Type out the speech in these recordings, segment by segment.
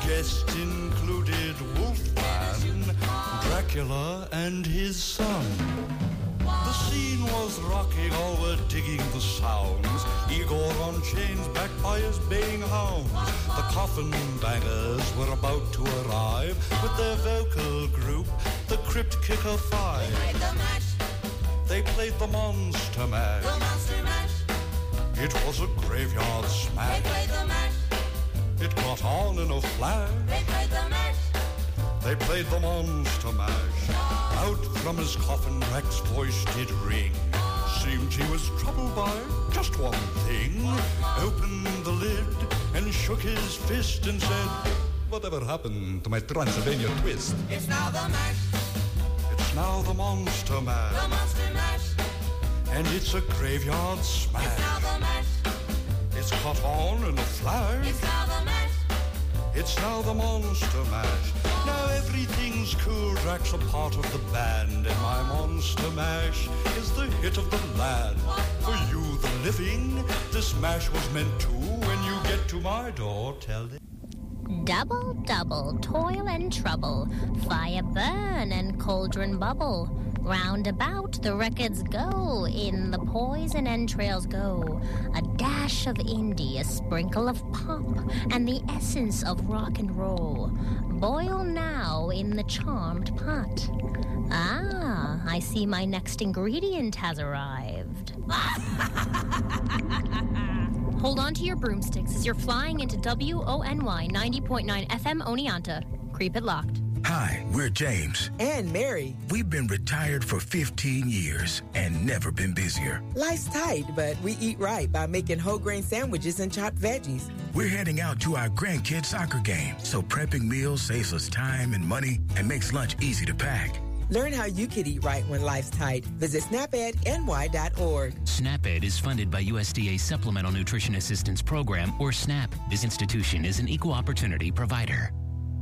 guests included Wolfman, Dracula, and his son. The scene was rocking, all were digging the sounds. Igor on chains, backed by his baying hounds. The coffin bangers were about to arrive with their vocal group, the Crypt Kicker Five. They played the mash. They played the Monster Mash. The Monster Mash. It was a graveyard smash. They played the mash. It caught on in a flash. They played the mash. They played the Monster Mash. Out from his coffin, Drac's voice did ring. Seemed he was troubled by just one thing. Opened the lid and shook his fist and said, "Whatever happened to my Transylvania twist?" It's now the mash. It's now the Monster Mash. The Monster Mash. And it's a graveyard smash. It's now the mash. It's caught on in a flash. It's now the mash. It's now the Monster Mash. Now everything's cool, Drac's a part of the band, and my Monster Mash is the hit of the land. For you, the living, this mash was meant to. When you get to my door, tell it. Double, double, toil and trouble, fire burn and cauldron bubble. Round about the records go, in the poison entrails go. A dash of indie, a sprinkle of pop, and the essence of rock and roll. Boil now in the charmed pot. Ah, I see my next ingredient has arrived. Hold on to your broomsticks as you're flying into WONY 90.9 FM Oneonta. Creep it locked. Hi, we're James. And Mary. We've been retired for 15 years and never been busier. Life's tight, but we eat right by making whole grain sandwiches and chopped veggies. We're heading out to our grandkids' soccer game, so prepping meals saves us time and money and makes lunch easy to pack. Learn how you could eat right when life's tight. Visit snapedny.org. SNAP-Ed is funded by USDA Supplemental Nutrition Assistance Program, or SNAP. This institution is an equal opportunity provider.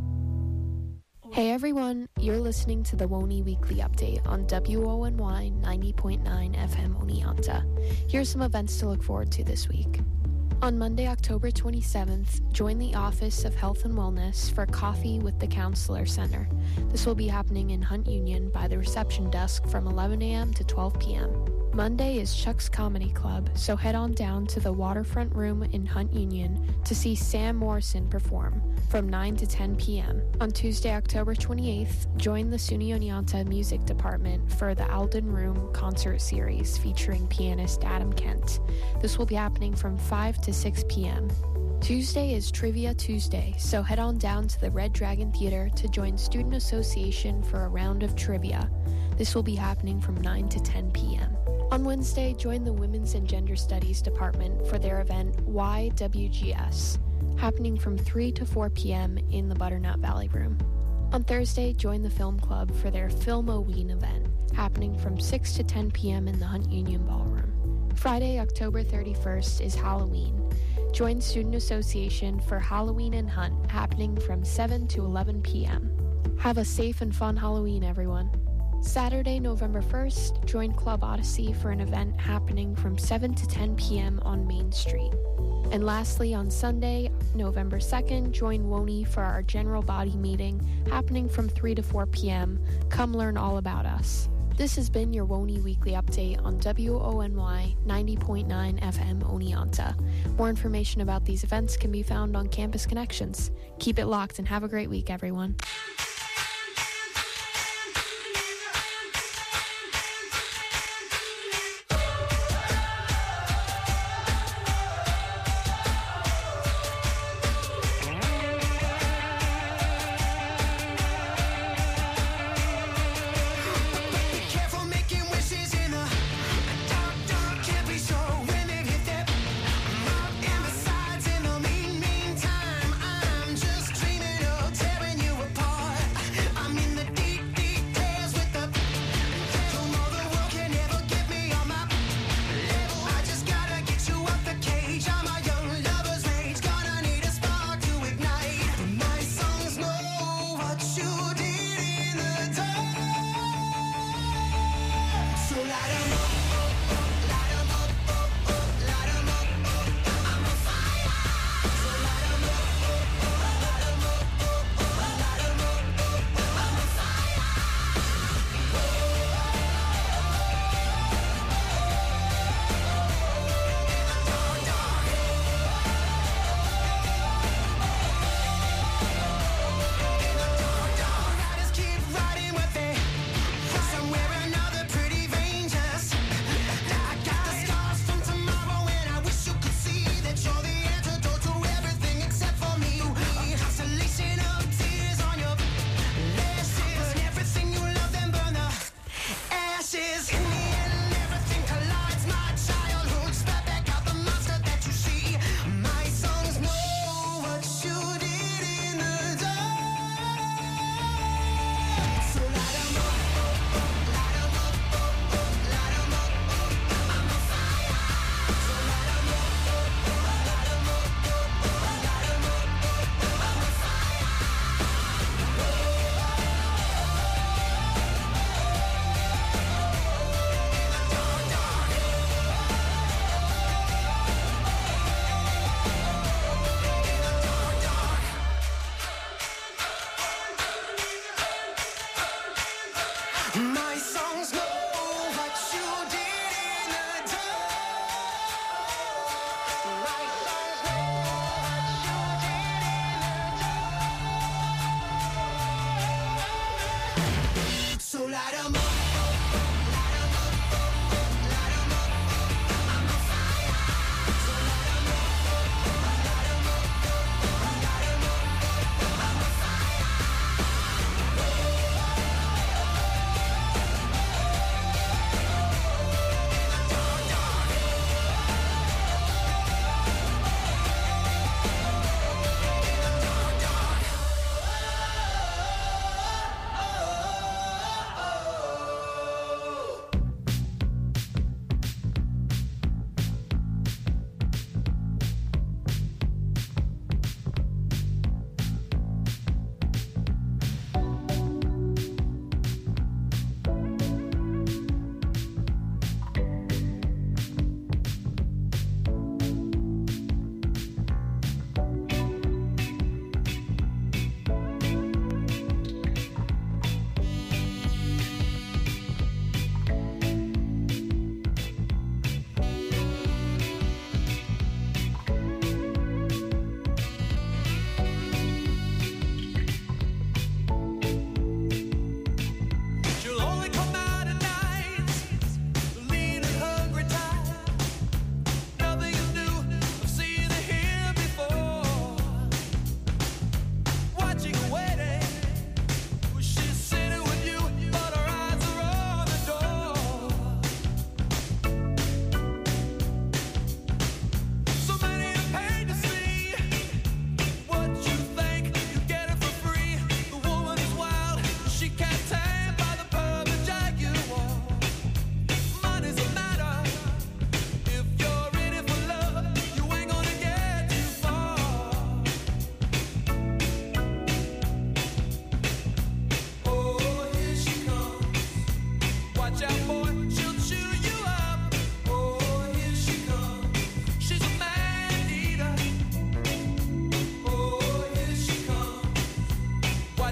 Hey everyone, you're listening to the WONY Weekly Update on WONY 90.9 FM Oneonta. Here's some events to look forward to this week. On Monday, October 27th, join the Office of Health and Wellness for Coffee with the Counselor Center. This will be happening in Hunt Union by the reception desk from 11 a.m. to 12 p.m. Monday is Chuck's Comedy Club, so head on down to the Waterfront Room in Hunt Union to see Sam Morrison perform from 9 to 10 p.m. On Tuesday, October 28th, join the SUNY Oneonta Music Department for the Alden Room Concert Series featuring pianist Adam Kent. This will be happening from 5 to 6 p.m. Tuesday is Trivia Tuesday, so head on down to the Red Dragon Theater to join Student Association for a round of trivia. This will be happening from 9 to 10 p.m. On Wednesday, join the Women's and Gender Studies Department for their event YWGS, happening from 3 to 4 p.m. in the Butternut Valley Room. On Thursday, join the Film Club for their Film-O-Ween event, happening from 6 to 10 p.m. in the Hunt Union Ballroom. Friday, October 31st is Halloween. Join Student Association for Halloween and Hunt, happening from 7 to 11 p.m. Have a safe and fun Halloween, everyone. Saturday, November 1st, join Club Odyssey for an event happening from 7 to 10 p.m. on Main Street. And lastly, on Sunday, November 2nd, join WONY for our general body meeting happening from 3 to 4 p.m. Come learn all about us. This has been your WONY Weekly Update on WONY 90.9 FM Oneonta. More information about these events can be found on Campus Connections. Keep it locked and have a great week, everyone. Meantime, I'm just dreaming of tearing you apart.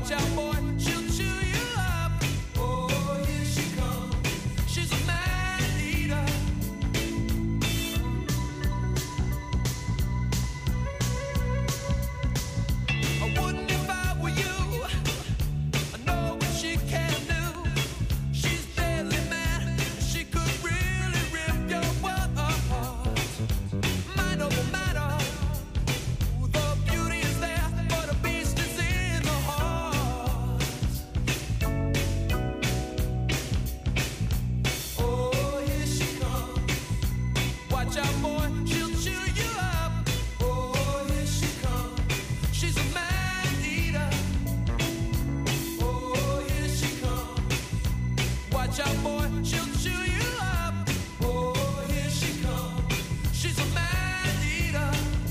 Watch out, boy, she'll chew you up. Oh, here she comes. She's a man eater. I wouldn't if I were you. I know what she can do. She's deadly mad. She could really rip your world apart. Mind over matter. The beauty is there, but the beast is in the heart. Oh, here she comes. Watch out, boy, she'll chew you up. Oh, here she comes. She's a man eater. Oh, here she comes. Watch out, boy, she'll chew you up. Oh, here she comes. She's a man eater.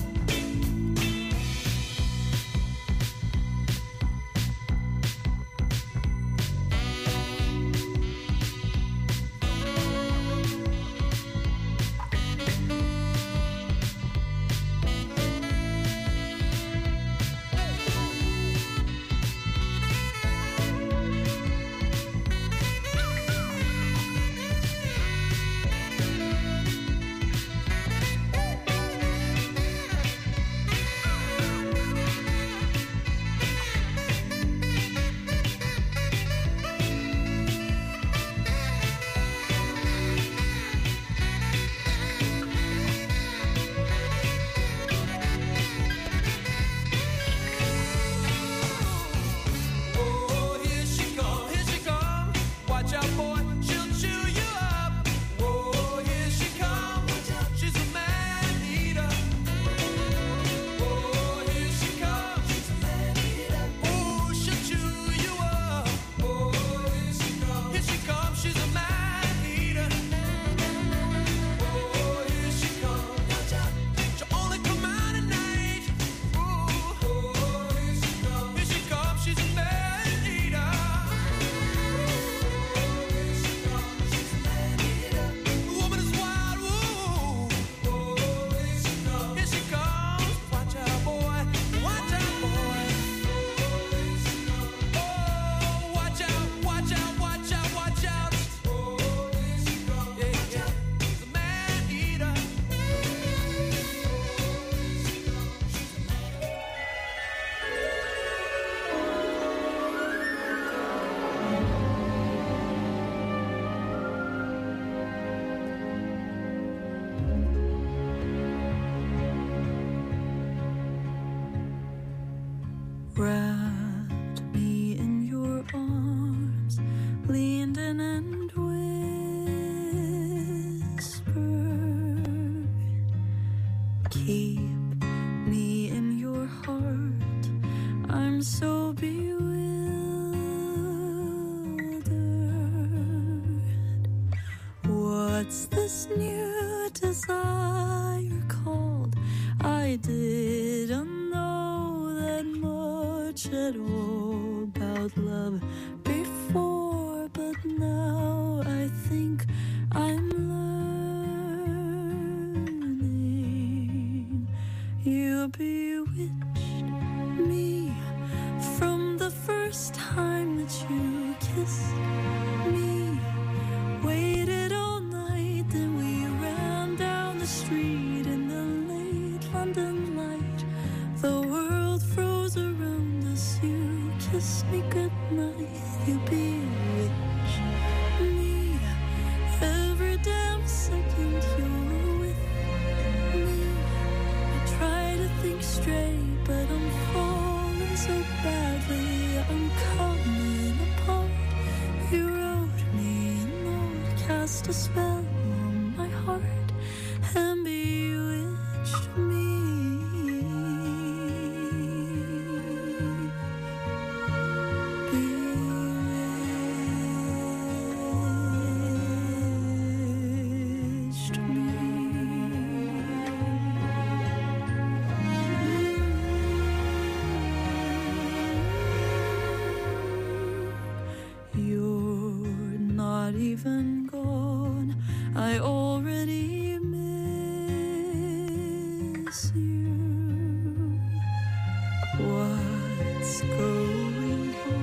Oh, here she come, here she come. Watch out, boy, she'll chew you up. Oh, here she come. She's a man eater. Oh, here she comes. She's a man eater. Oh, she'll chew you up. Oh, here she comes. Here she comes. She's a man eater. Oh, here she comes. She'll only come out at night. Ooh, here she comes. Here she comes. She's a man eater. The woman is wild. Ooh, here she comes. Watch out, boy. Watch out, boy. Oh, watch out, watch out, watch out, watch out. Yeah, yeah. She's a man eater. Wrapped me in your arms, leaned in and whispered, keep me in your heart. I'm so bewildered. What's this new desire called? I didn't know that much at all about love before, but now I think I'm learning. You bewitched me from the first time that you kissed me. Waited all night, then we ran down the street in the late London light. The world froze around us. You kissed me goodnight. You bewitched me. Every damn second you're with me. I try to think straight, but I'm falling so badly. I'm coming apart. You wrote me a note, cast a spell on my heart, and bewitched me. Bewitched me. You're not even gone. I already miss you. What's going on?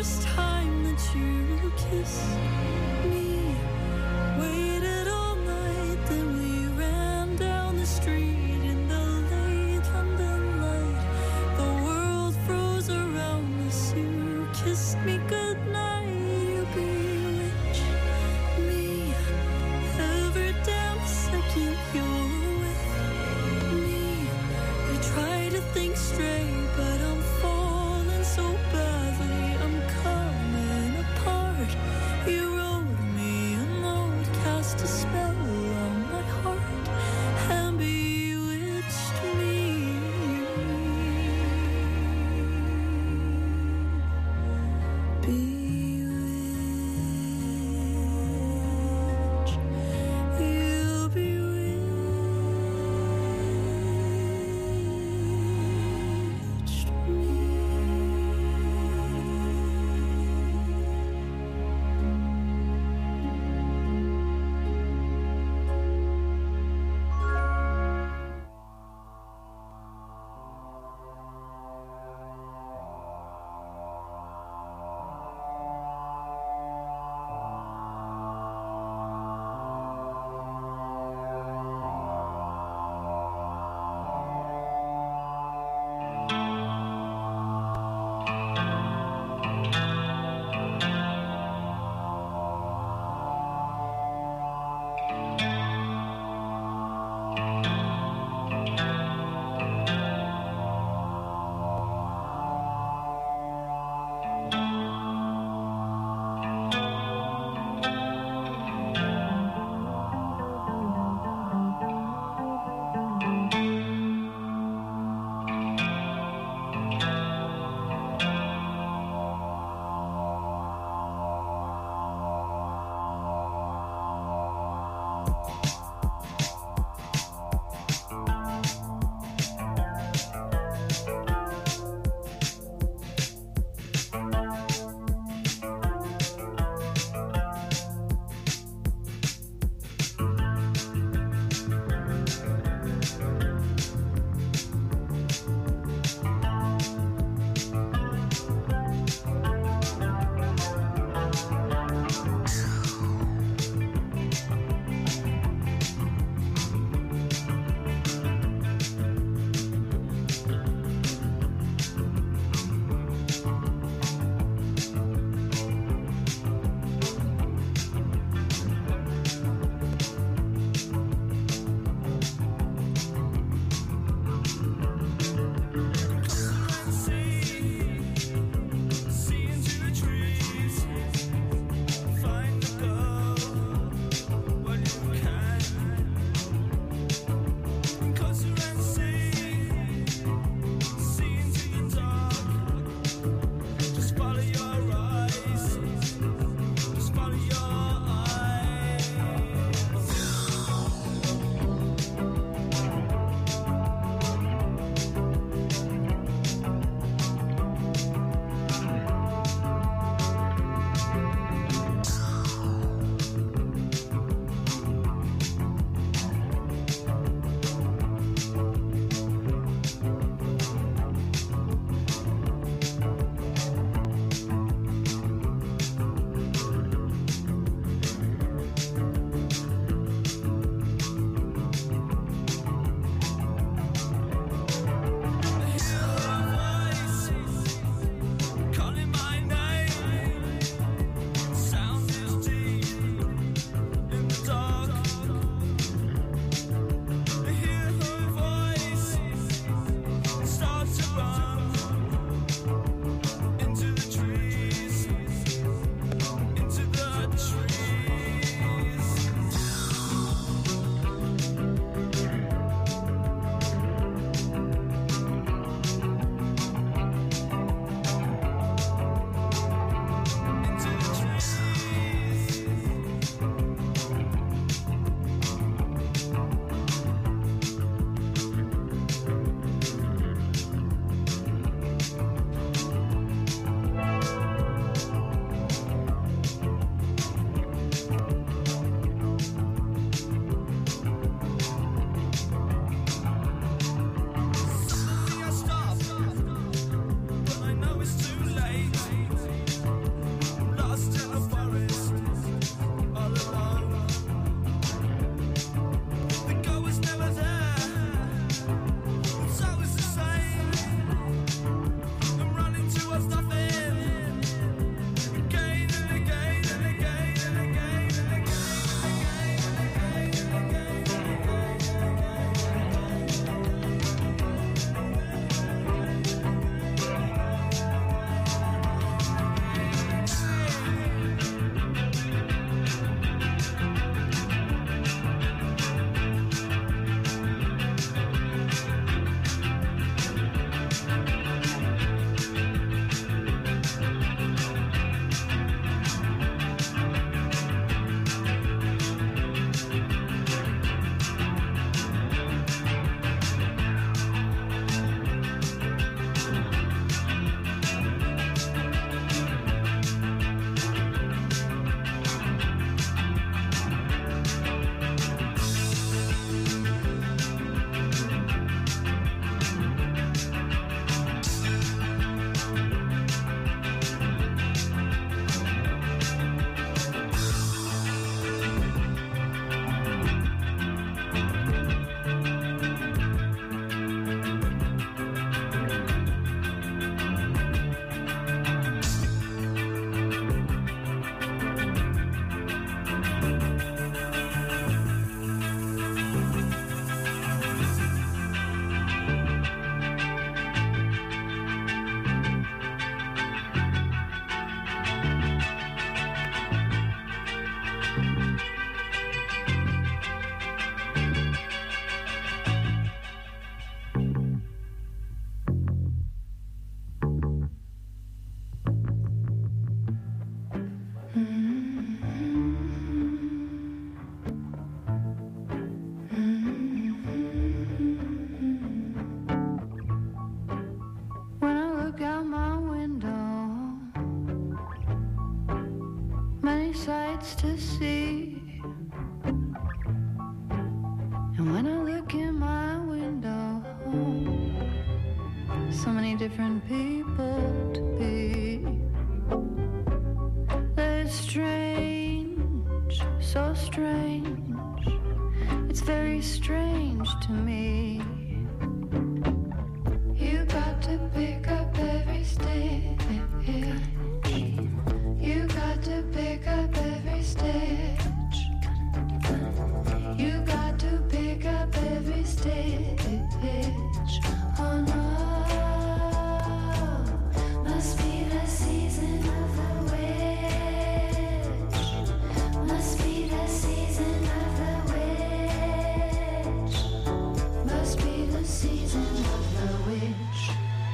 first time that you kissed me. Waited all night, then we ran down the street in the late London light. The world froze around us. You kissed me goodnight. You bewitched me. Every damn second you're with me. I try to think straight, but I'm falling so badly. I'm coming apart. You wrote me a note, cast a spell on my heart, and bewitched me. Bewitched. You bewitched me. sights to see. And when I look in my window, so many different people to be. They're strange, so strange. It's very strange to me. You got to pick up every stitch. You got to pick up every stitch. You got to pick up every stitch. Oh no, must be the season of the witch. Must be the season of the witch. Must be the season of the witch.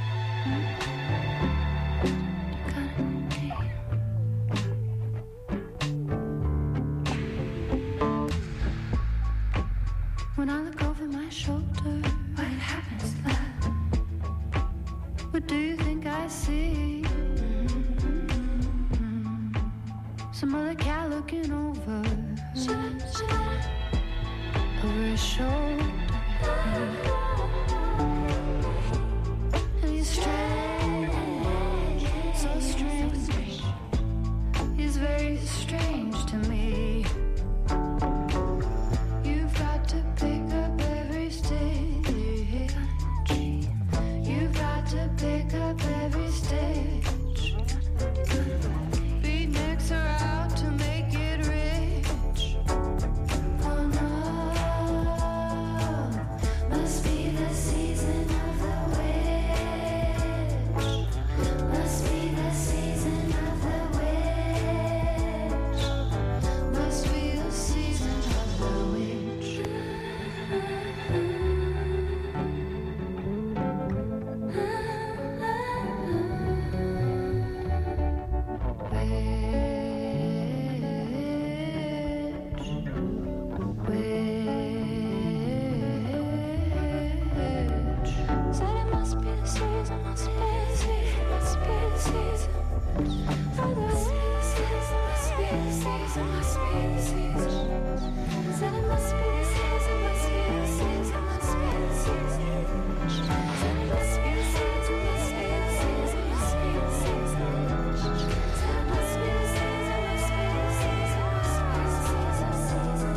When I look over my shoulder, what happens, love? What do you think I see? Some other cat looking over his shoulder. And he's strange, so strange. He's very strange to me. You've got to pick up every stitch. You've got to pick up every stitch. Beatniks are out to make it rich. Oh no, must be the season of the witch. Must be the season of the witch. Must be the season of the witch. Said it must be the season, must be the season, must be the season. Must be the season, must be the season, must be the season. Said it must be the season, must be the season, must be the season. Said it must be the season, must be the season, must be the season. Said it must be the season, must be the season, must be the season.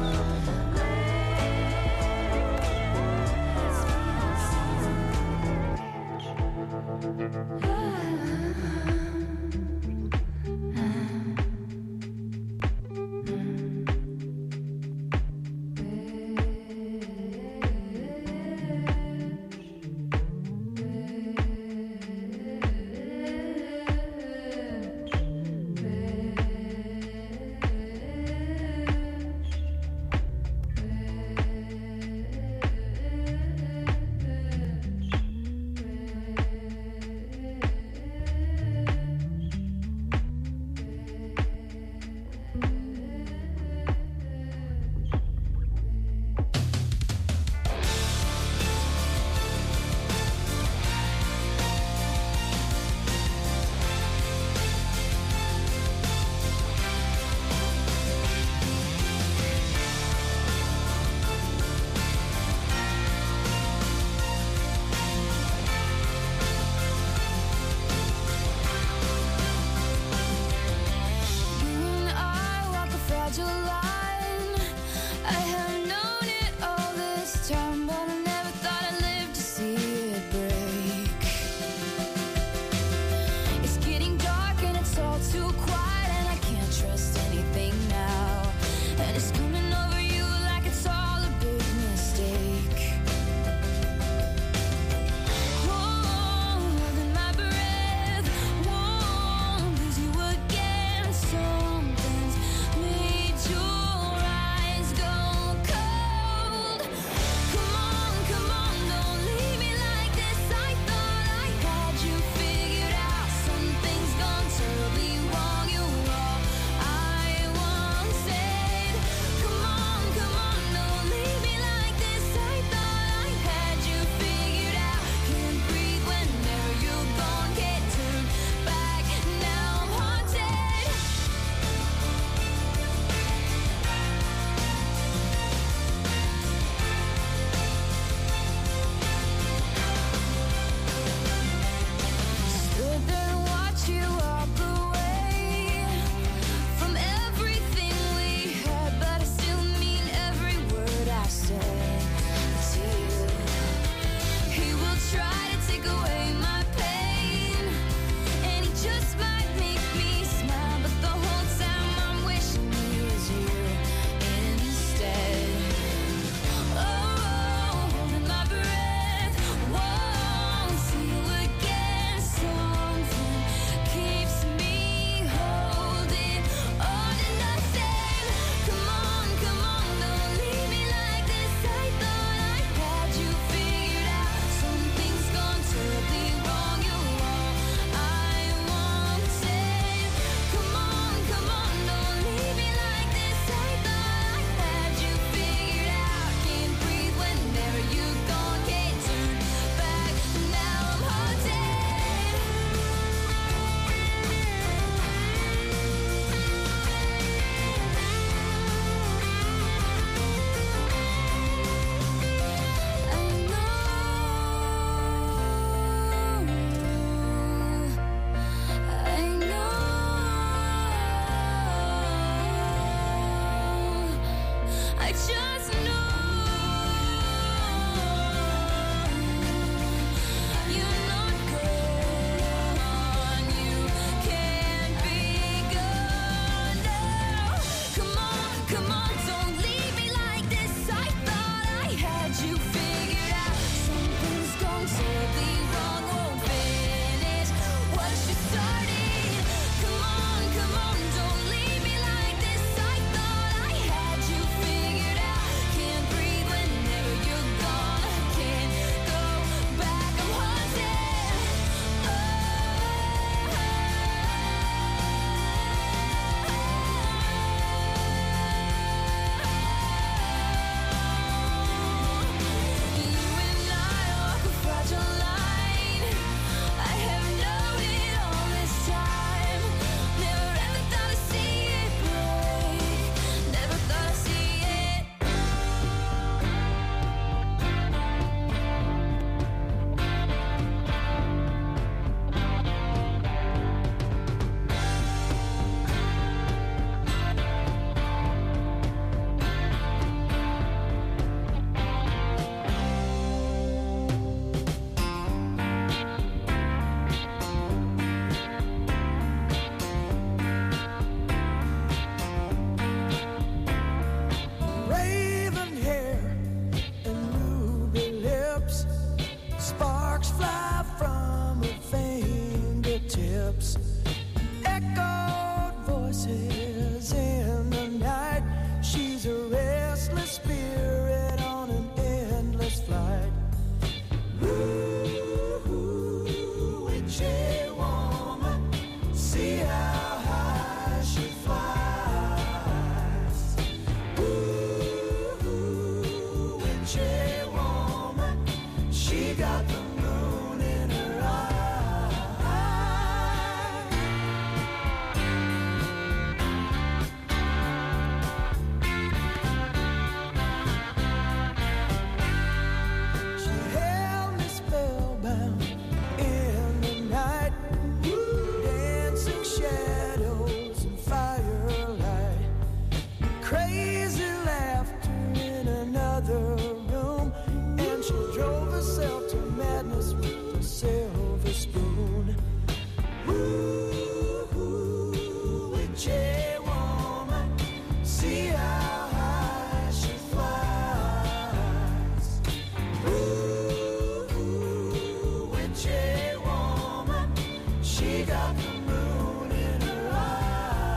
She got the moon in her eye.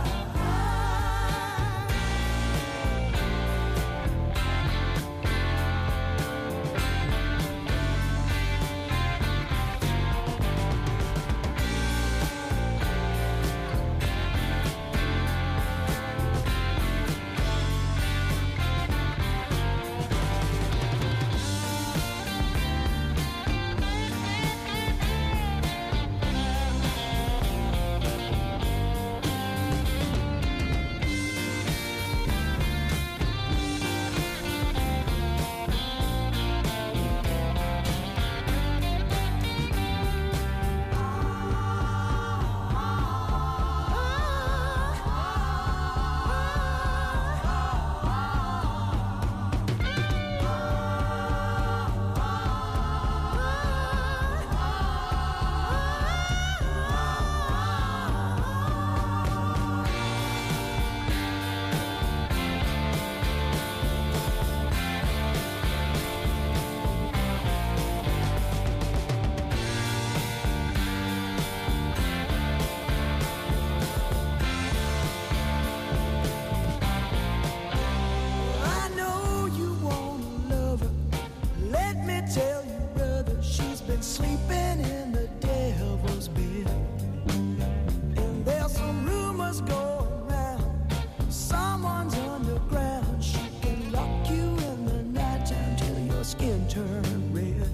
I know you wanna love her. Let me tell you, brother, she's been sleeping in the devil's bed. And there's some rumors going around. Someone's underground. She can lock you in the nighttime till your skin turns red.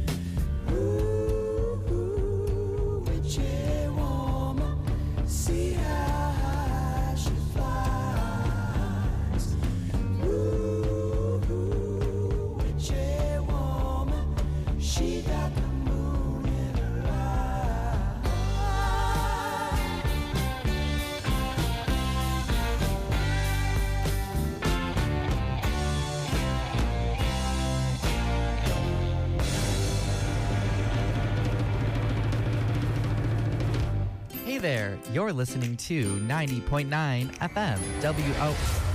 Ooh, witchy woman, see how high she flies. Ooh, witchy woman, she got the moon in her eye. Hey there, you're listening to 90.9 FM WO.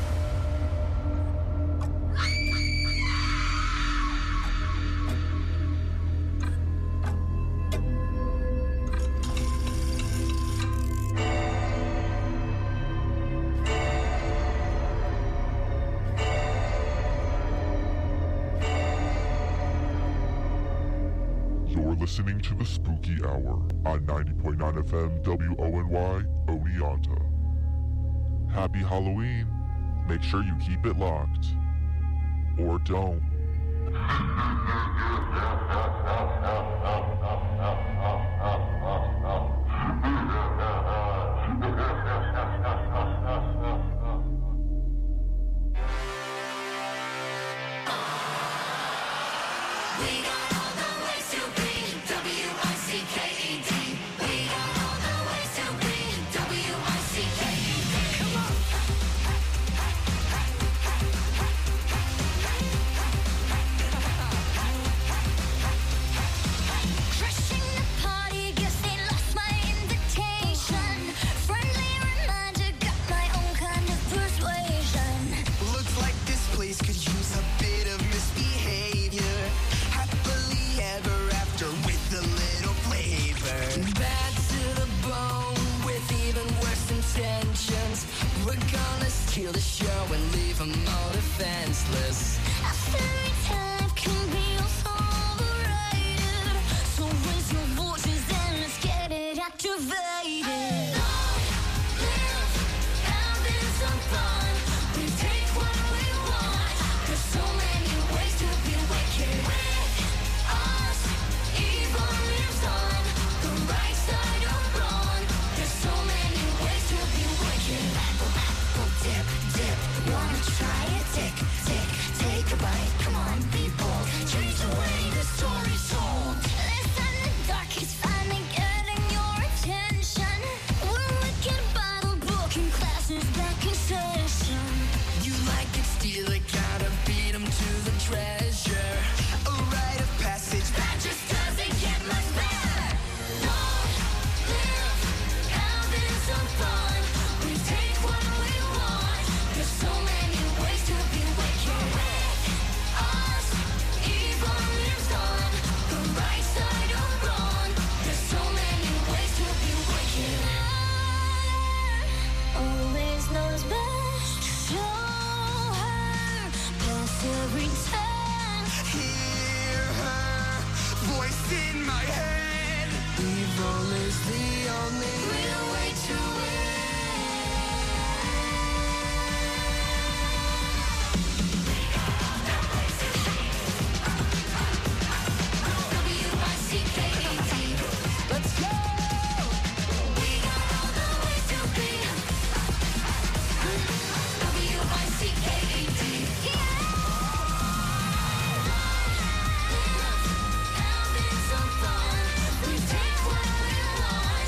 You're listening to the Spooky Hour on 90.9 FM WONY Oneonta. Happy Halloween. Make sure you keep it locked. Or don't. Steal the show and leave them all defenseless. A fairy tale can be overrated. So raise your voices and let's get it activated. Live, having some fun. We take what we want. There's so many ways to be wicked. With us, evil lives on the right side of wrong. There's so many ways to be wicked. Apple, dip, dip. Wanna try it? Tick, tick, take a bite. Come on, be bold. Change the way the story's told. Listen, the dark is finally getting your attention. is the only real way to Let's go! We got all the ways to be. W-I-C-K-E-D. Having some fun. We take what we want.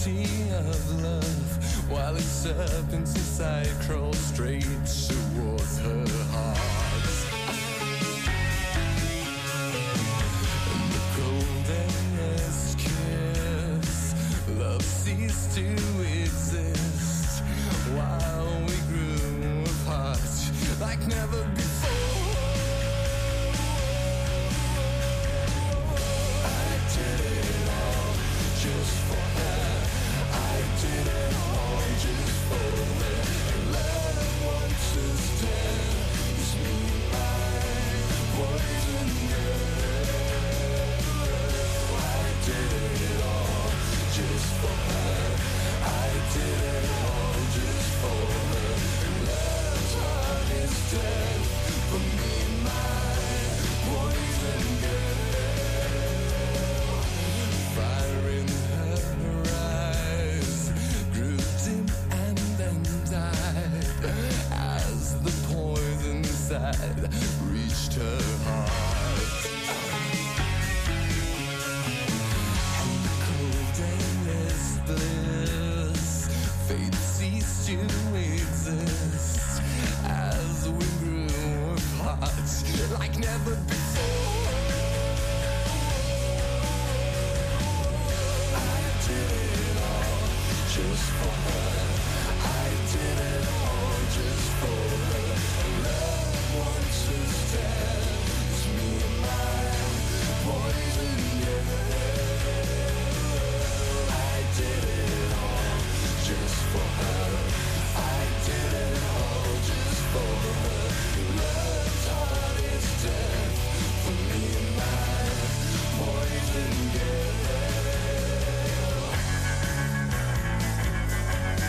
beauty of love, while its serpents inside crawl straight towards her heart. And the coldest kiss, love ceased to exist, while we grew apart like never before. I did it all just for her. I did it all just for her. And love once is dead. It's me, my poison girl. I did it all just for her. I did it all just for her. And love's heart is dead for me, my poison girl. Fire in her eyes grew dim and then died as the poison inside reached her heart. And the cold endless bliss, fate ceased to exist as we grew apart like never before. I did it all just for her. I did it all just for her. Love once is dead. It's me and my poison girl. I did it all just for her. I did it all just for her. Love's heart is dead for me and my poison girl.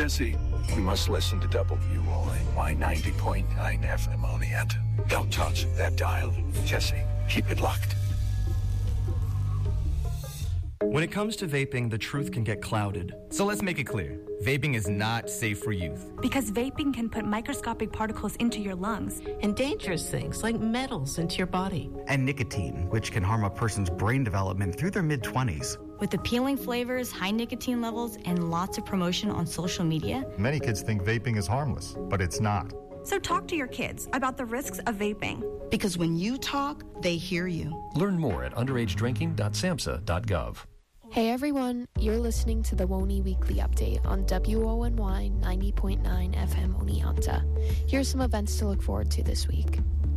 Jesse, you must listen to WONY 90.9 FM Oneonta. Don't touch that dial. Jesse, keep it locked. When it comes to vaping, the truth can get clouded. So let's make it clear. Vaping is not safe for youth. Because vaping can put microscopic particles into your lungs. And dangerous things like metals into your body. And nicotine, which can harm a person's brain development through their mid-20s. With appealing flavors, high nicotine levels, and lots of promotion on social media. Many kids think vaping is harmless, but it's not. So talk to your kids about the risks of vaping. Because when you talk, they hear you. Learn more at underagedrinking.samhsa.gov. Hey everyone, you're listening to the WONY Weekly Update on WONY 90.9 FM Oneonta. Here's some events to look forward to this week.